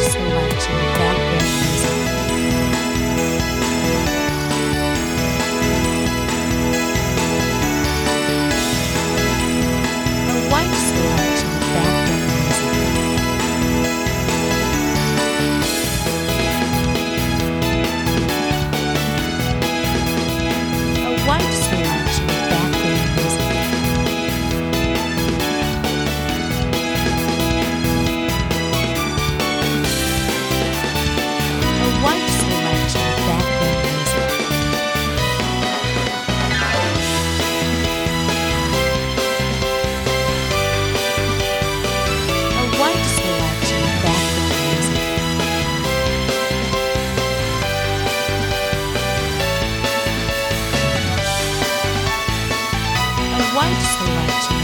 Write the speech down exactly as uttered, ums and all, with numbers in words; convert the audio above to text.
selection of background music. A white selection of background music. A white selection of background music. A white selection of background music. A white selection of background music. A white selection